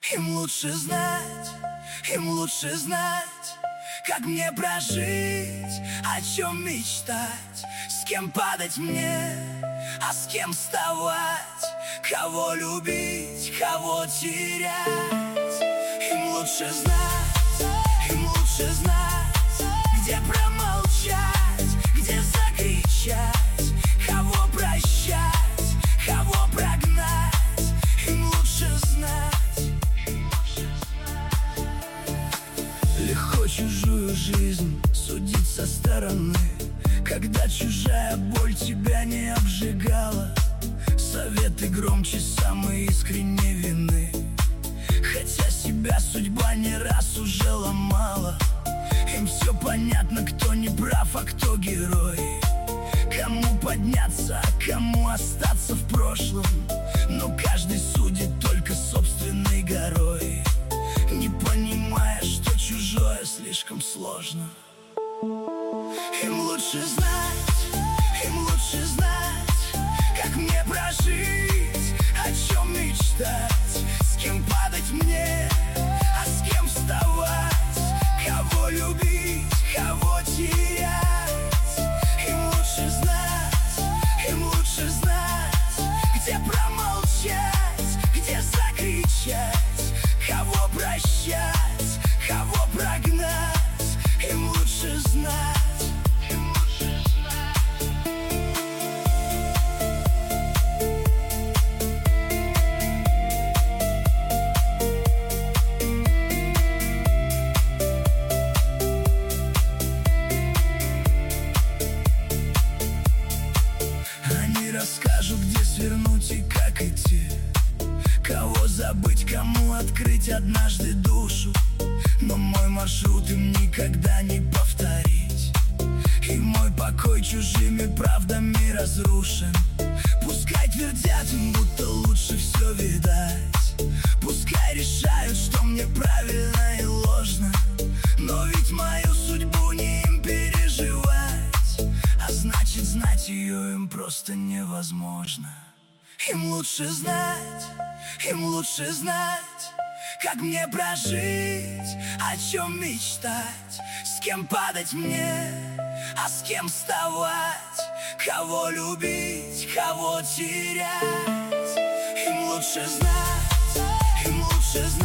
Им лучше знать, им лучше знать, как мне прожить, о чем мечтать, с кем падать мне, а с кем вставать, кого любить, кого терять. Им лучше знать, им лучше знать, где промолчать, где закричать, кого прощать, кого прогнать. Им лучше знать. Легко чужую жизнь судить со стороны, когда чужая боль тебя не обжигала. Советы громче самой искренней вины, хотя себя судьба не раз уже ломала. Им все понятно, кто не прав, а кто герой, кому подняться, а кому остаться в прошлом. Но каждый судит только собственной горой, не понимая, что чужое слишком сложно. Им лучше знать, им лучше знать, как мне прожить, о чем мечтать, с кем падать мне, а с кем вставать, кого любить, кого терять. Им лучше знать, где промолчать, где закричать, кого прощать, кого прогнать. Им лучше знать. Они расскажут, где свернуть и как идти, кого забыть, кому открыть однажды душу. Но мой маршрут им никогда не повторить, и мой покой чужими правдами разрушен. Пускай твердят им, будто лучше все видать, пускай решают, что мне правильно и ложно, но ведь мою судьбу не им переживать, а значит, знать ее им просто невозможно. Им лучше знать, им лучше знать, как мне прожить, о чем мечтать, с кем падать мне, а с кем вставать, кого любить, кого терять. Им лучше знать, им лучше знать.